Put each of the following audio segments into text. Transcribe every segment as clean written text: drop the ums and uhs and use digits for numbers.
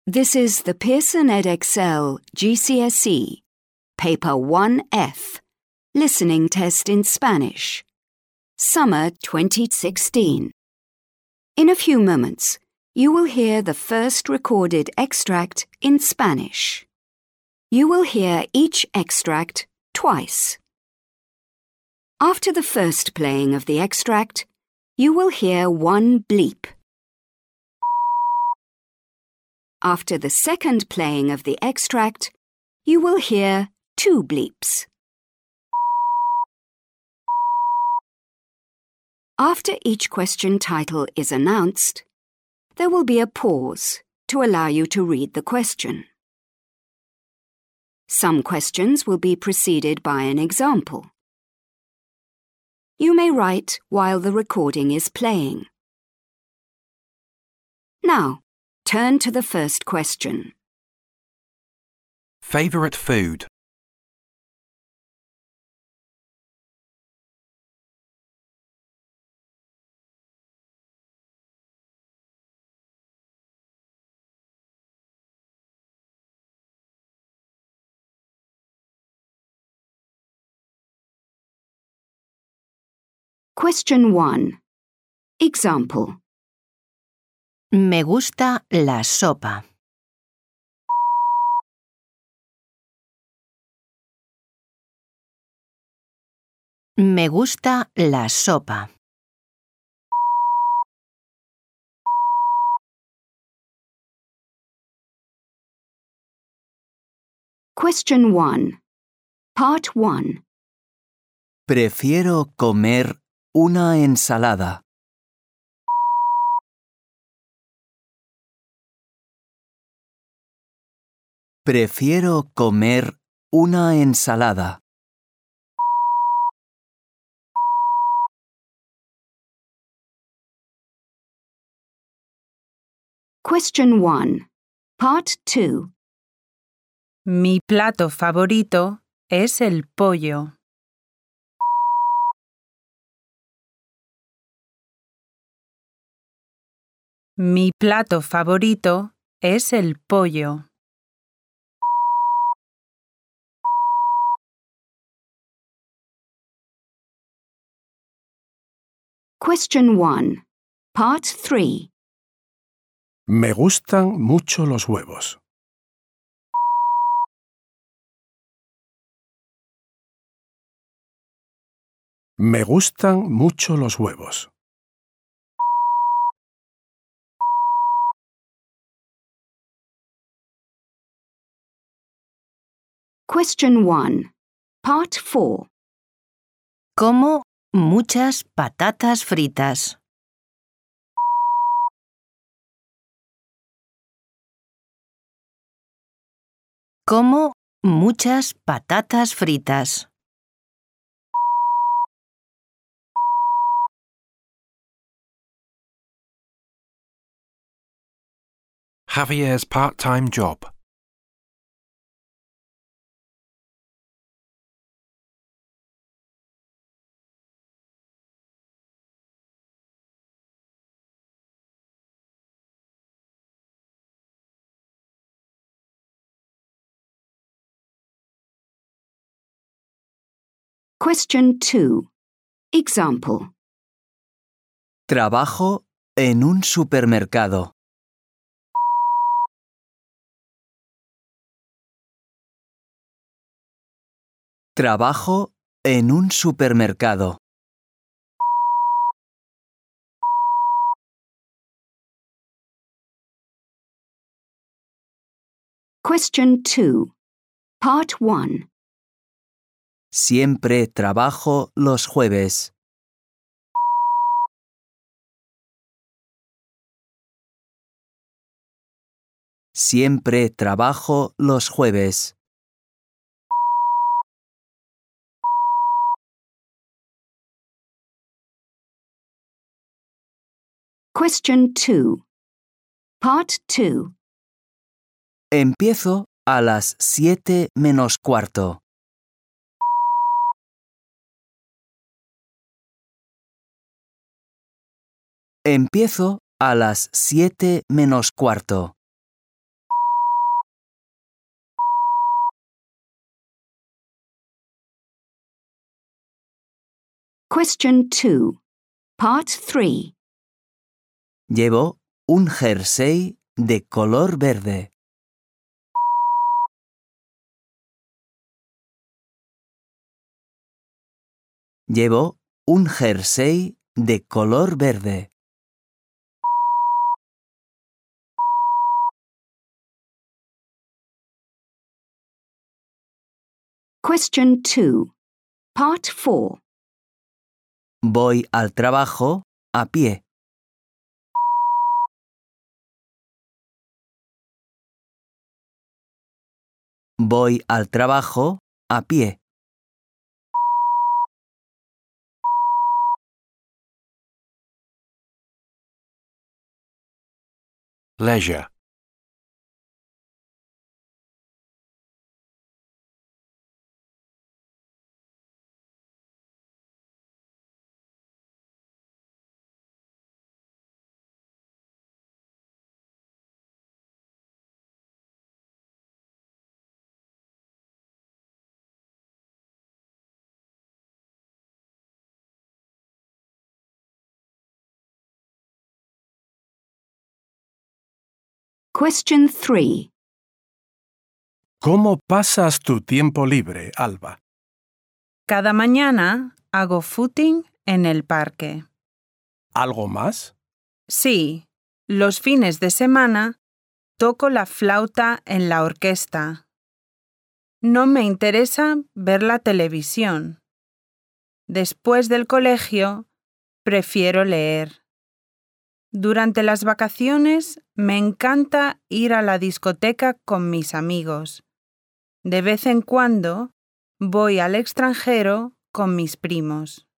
This is the Pearson EdXL GCSE, Paper 1F, Listening Test in Spanish, Summer 2016. In a few moments, you will hear the first recorded extract in Spanish. You will hear each extract twice. After the first playing of the extract, you will hear one bleep. After the second playing of the extract, you will hear two bleeps. After each question title is announced, there will be a pause to allow you to read the question. Some questions will be preceded by an example. You may write while the recording is playing. Now, turn to the first question. Favorite food? Question 1. Example. Me gusta la sopa. Me gusta la sopa. Question 1. Part 1. Prefiero comer una ensalada. Prefiero comer una ensalada. Question 1. Part 2. Mi plato favorito es el pollo. Mi plato favorito es el pollo. Question 1. Part 3. Me gustan mucho los huevos. Me gustan mucho los huevos. Question 1. Part 4. Como muchas patatas fritas. Como muchas patatas fritas. Javier's part-time job. Question 2. Example. Trabajo en un supermercado. Trabajo en un supermercado. Question 2. Part 1. Siempre trabajo los jueves. Siempre trabajo los jueves. Question 2. Part 2. Empiezo a las 7 menos cuarto. Empiezo a las 7 menos cuarto. Question 2. Part 3. Llevo un jersey de color verde. Llevo un jersey de color verde. Question 2. Part 4. Voy al trabajo a pie. Voy al trabajo a pie. Leisure. Question 3. ¿Cómo pasas tu tiempo libre, Alba? Cada mañana hago footing en el parque. ¿Algo más? Sí, los fines de semana toco la flauta en la orquesta. No me interesa ver la televisión. Después del colegio, prefiero leer. Durante las vacaciones me encanta ir a la discoteca con mis amigos. De vez en cuando voy al extranjero con mis primos.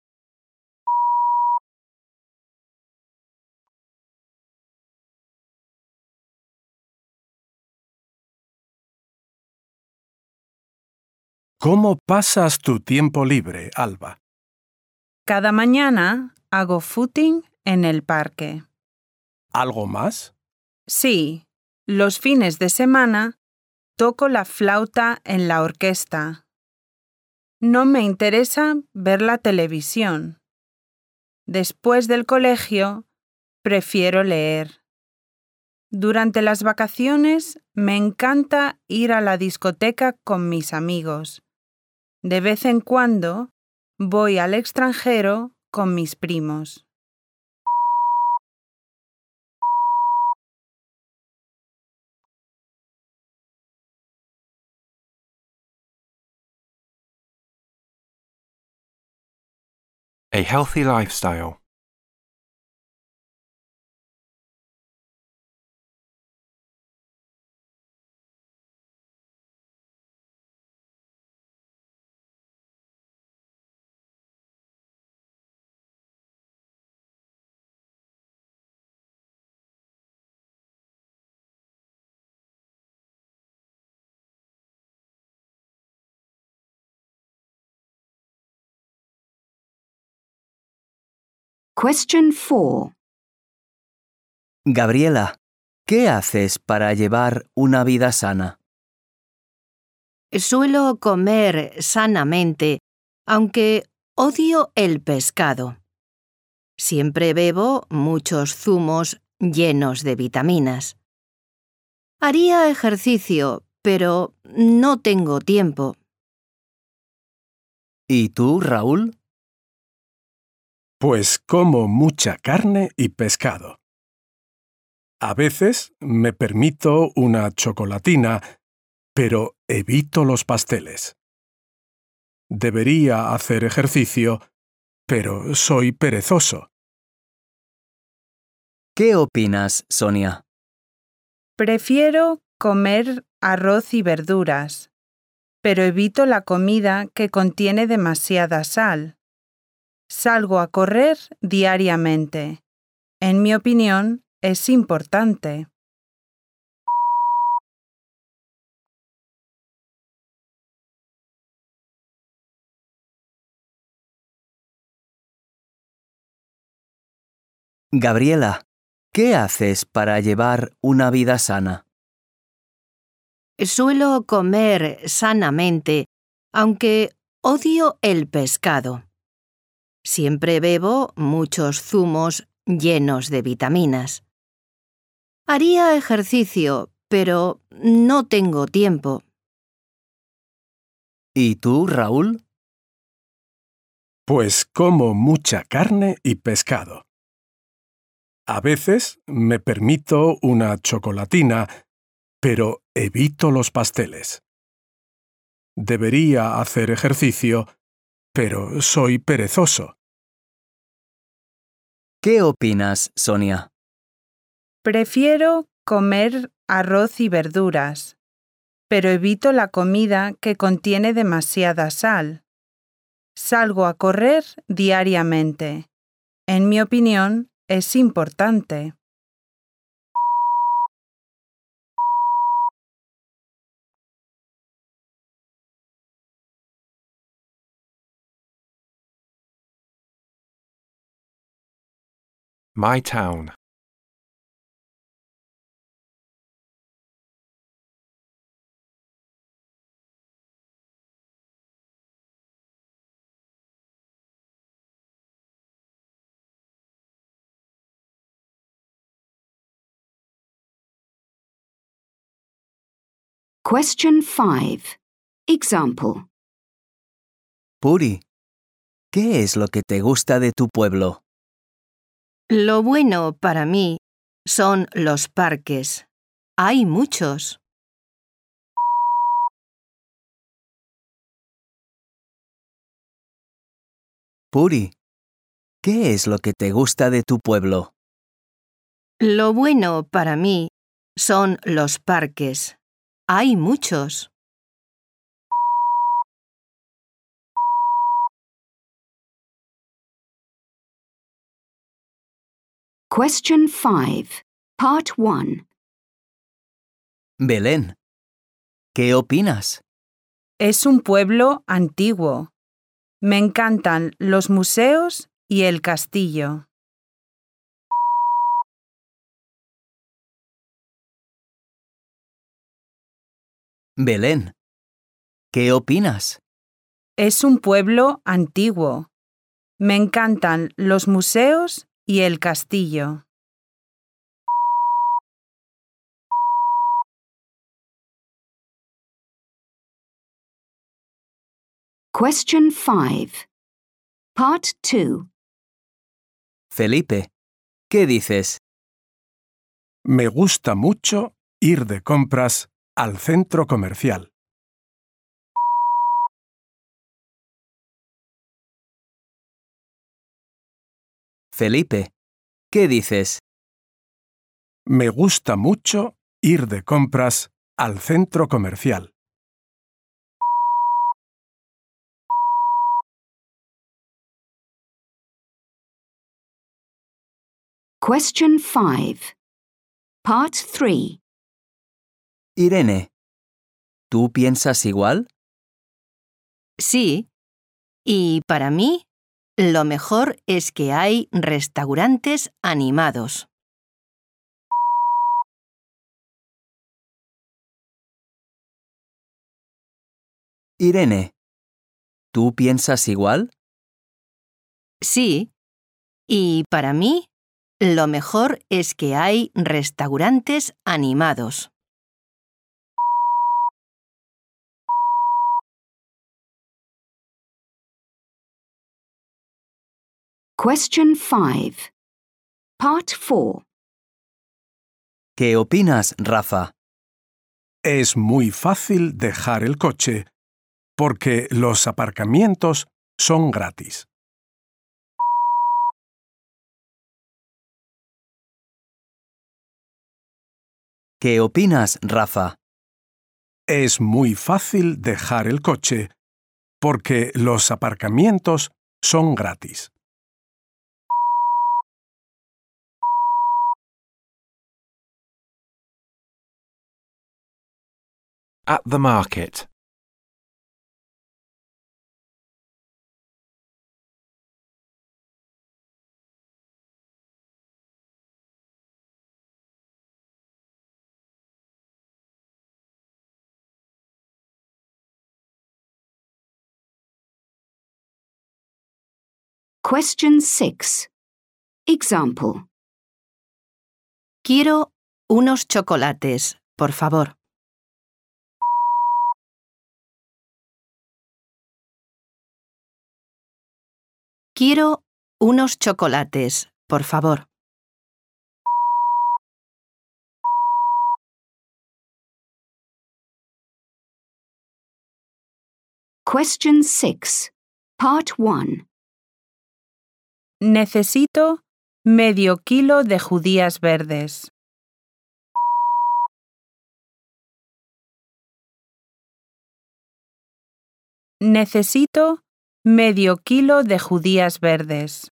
¿Cómo pasas tu tiempo libre, Alba? Cada mañana hago footing en el parque. ¿Algo más? Sí, los fines de semana toco la flauta en la orquesta. No me interesa ver la televisión. Después del colegio, prefiero leer. Durante las vacaciones me encanta ir a la discoteca con mis amigos. De vez en cuando voy al extranjero con mis primos. A healthy lifestyle. Question 4. Gabriela, ¿qué haces para llevar una vida sana? Suelo comer sanamente, aunque odio el pescado. Siempre bebo muchos zumos llenos de vitaminas. Haría ejercicio, pero no tengo tiempo. ¿Y tú, Raúl? Pues como mucha carne y pescado. A veces me permito una chocolatina, pero evito los pasteles. Debería hacer ejercicio, pero soy perezoso. ¿Qué opinas, Sonia? Prefiero comer arroz y verduras, pero evito la comida que contiene demasiada sal. Salgo a correr diariamente. En mi opinión, es importante. Gabriela, ¿qué haces para llevar una vida sana? Suelo comer sanamente, aunque odio el pescado. Siempre bebo muchos zumos llenos de vitaminas. Haría ejercicio, pero no tengo tiempo. ¿Y tú, Raúl? Pues como mucha carne y pescado. A veces me permito una chocolatina, pero evito los pasteles. Debería hacer ejercicio, pero soy perezoso. ¿Qué opinas, Sonia? Prefiero comer arroz y verduras, pero evito la comida que contiene demasiada sal. Salgo a correr diariamente. En mi opinión, es importante. My town. Question 5. Example. Puri, ¿qué es lo que te gusta de tu pueblo? Lo bueno para mí son los parques. Hay muchos. Puri, ¿qué es lo que te gusta de tu pueblo? Lo bueno para mí son los parques. Hay muchos. Question 5. Part 1. Belén, ¿qué opinas? Es un pueblo antiguo. Me encantan los museos y el castillo. Belén, ¿qué opinas? Es un pueblo antiguo. Me encantan los museos y el castillo. Question 5. Part 2. Felipe, ¿qué dices? Me gusta mucho ir de compras al centro comercial. Felipe, ¿qué dices? Me gusta mucho ir de compras al centro comercial. Question 5. Part 3. Irene, ¿tú piensas igual? Sí. Y para mí, lo mejor es que hay restaurantes animados. Irene, ¿tú piensas igual? Sí. Y para mí, lo mejor es que hay restaurantes animados. Question 5. Part 4. ¿Qué opinas, Rafa? Es muy fácil dejar el coche porque los aparcamientos son gratis. ¿Qué opinas, Rafa? Es muy fácil dejar el coche porque los aparcamientos son gratis. At the market. Question 6. Example. Quiero unos chocolates, por favor. Quiero unos chocolates, por favor. Question 6. Part 1. Necesito medio kilo de judías verdes. Necesito medio kilo de judías verdes.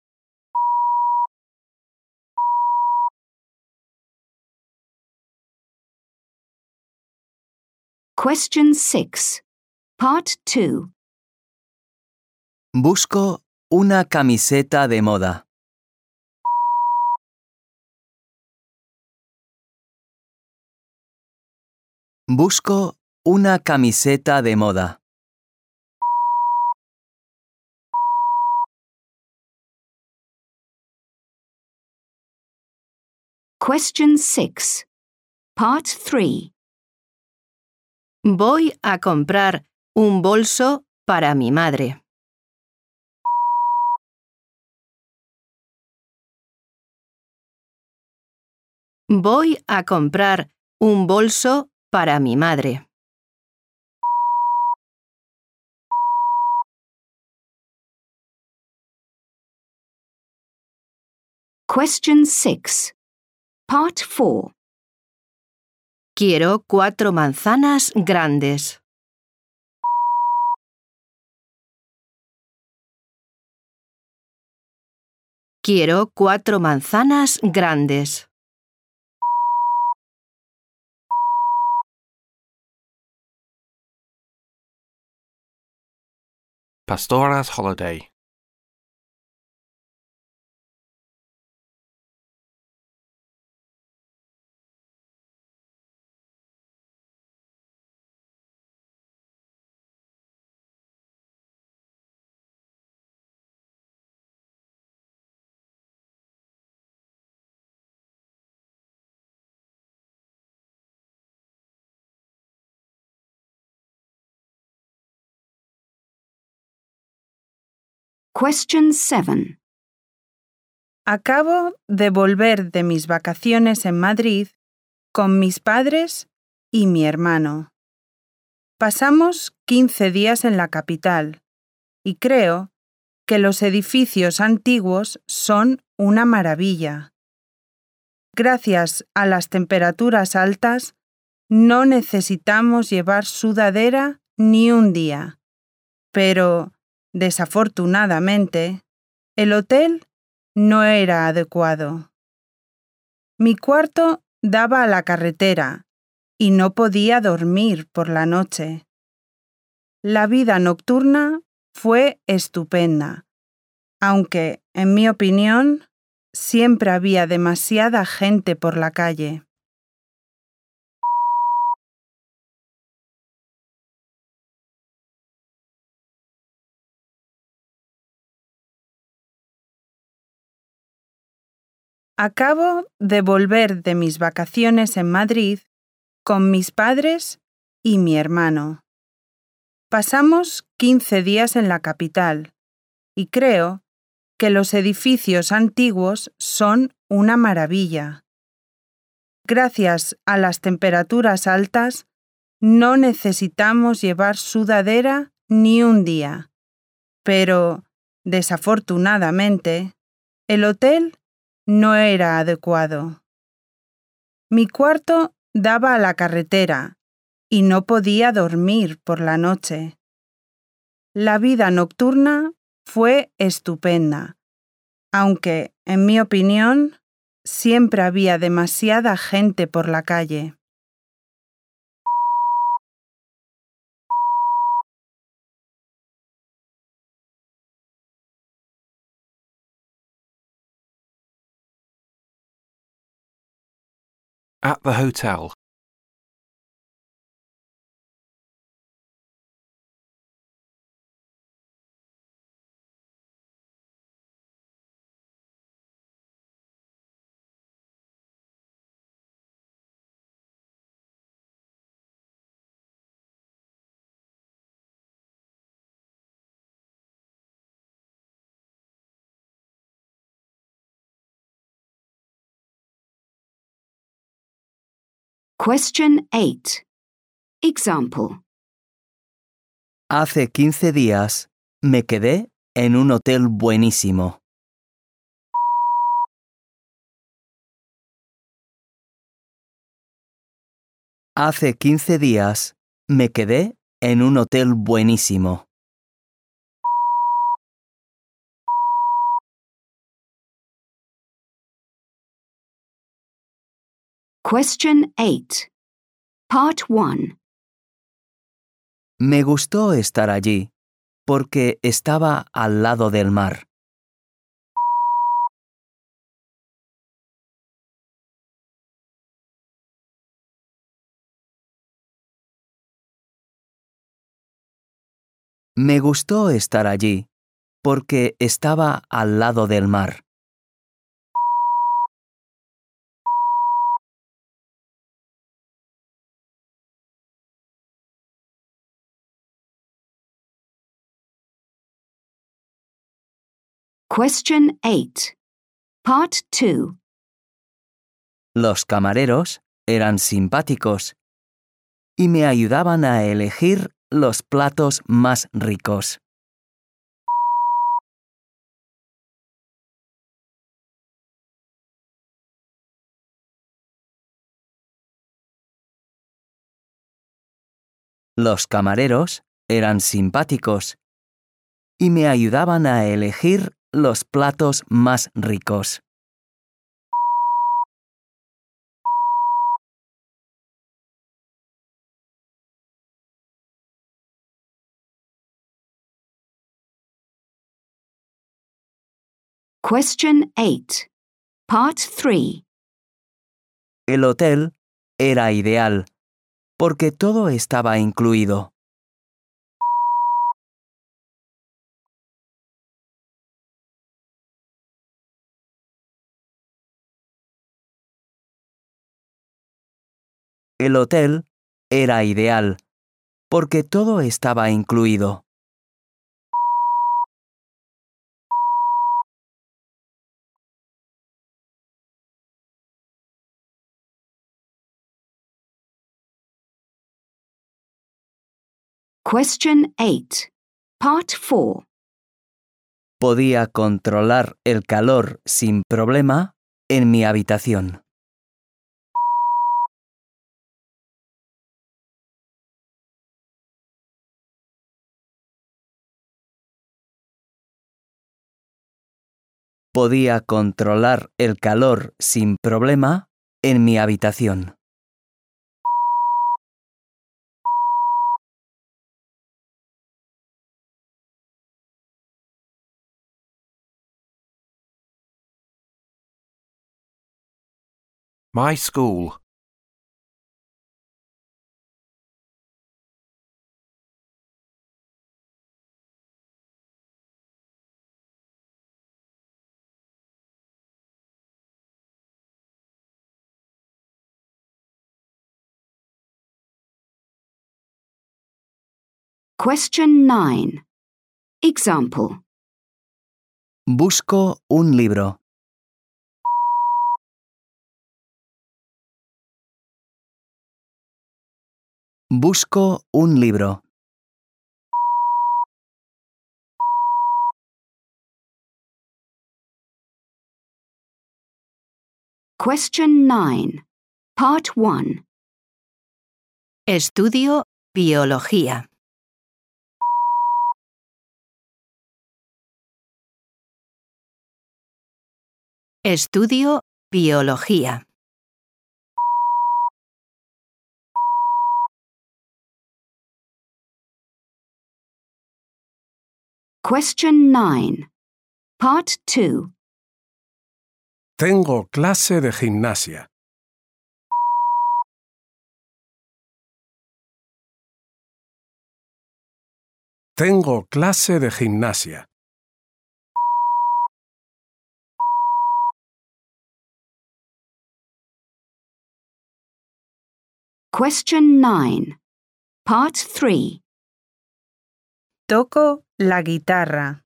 Question 6. Part 2. Busco una camiseta de moda. Busco una camiseta de moda. Question 6. Part 3. Voy a comprar un bolso para mi madre. Voy a comprar un bolso para mi madre. Question 6. Part 4. Quiero 4 manzanas grandes. Quiero 4 manzanas grandes. Pastora's Holiday. Question 7. Acabo de volver de mis vacaciones en Madrid con mis padres y mi hermano. Pasamos 15 días en la capital y creo que los edificios antiguos son una maravilla. Gracias a las temperaturas altas, no necesitamos llevar sudadera ni un día. Pero, desafortunadamente, el hotel no era adecuado. Mi cuarto daba a la carretera y no podía dormir por la noche. La vida nocturna fue estupenda, aunque, en mi opinión, siempre había demasiada gente por la calle. Acabo de volver de mis vacaciones en Madrid con mis padres y mi hermano. Pasamos 15 días en la capital y creo que los edificios antiguos son una maravilla. Gracias a las temperaturas altas, no necesitamos llevar sudadera ni un día. Pero, desafortunadamente, el hotel no era adecuado. Mi cuarto daba a la carretera y no podía dormir por la noche. La vida nocturna fue estupenda, aunque, en mi opinión, siempre había demasiada gente por la calle. At the hotel. Question 8. Example. Hace 15 días me quedé en un hotel buenísimo. Hace 15 días me quedé en un hotel buenísimo. Question 8. Part 1. Me gustó estar allí porque estaba al lado del mar. Me gustó estar allí porque estaba al lado del mar. Question 8. Part 2. Los camareros eran simpáticos y me ayudaban a elegir los platos más ricos. Los camareros eran simpáticos y me ayudaban a elegir los platos más ricos. Question 8. Part 3. El hotel era ideal porque todo estaba incluido. El hotel era ideal porque todo estaba incluido. Question 8. Part 4. Podía controlar el calor sin problema en mi habitación. Podía controlar el calor sin problema en mi habitación. My school. Question 9. Example. Busco un libro. Busco un libro. Question 9. Part 1. Estudio biología. Estudio biología. Question 9. Part 2. Tengo clase de gimnasia. Tengo clase de gimnasia. Question 9. Part 3. Toco la guitarra.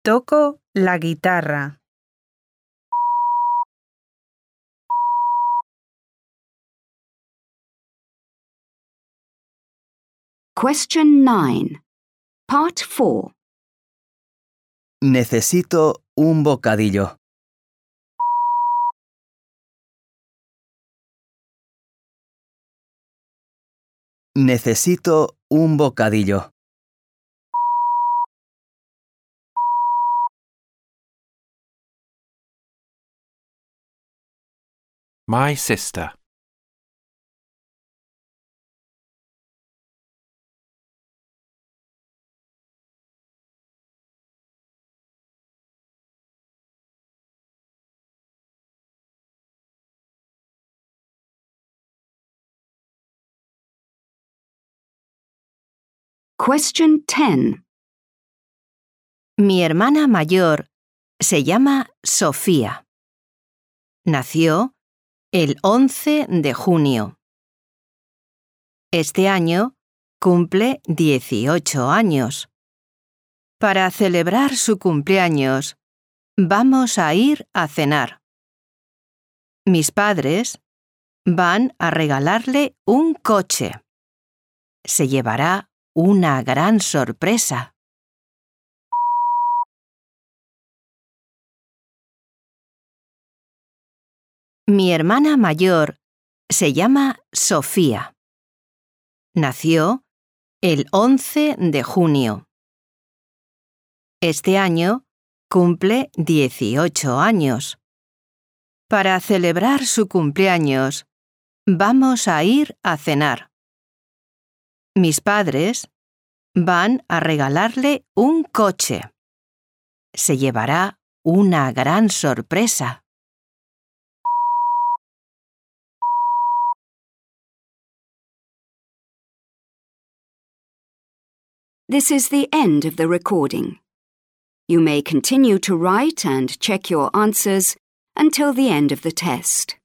Toco la guitarra. Question 9. Part 4. Necesito un bocadillo. Necesito un bocadillo. My sister. Question 10. Mi hermana mayor se llama Sofía. Nació el 11 de junio. Este año cumple 18 años. Para celebrar su cumpleaños, vamos a ir a cenar. Mis padres van a regalarle un coche. Se llevará una gran sorpresa. Mi hermana mayor se llama Sofía. Nació el 11 de junio. Este año cumple 18 años. Para celebrar su cumpleaños, vamos a ir a cenar. Mis padres van a regalarle un coche. Se llevará una gran sorpresa. This is the end of the recording. You may continue to write and check your answers until the end of the test.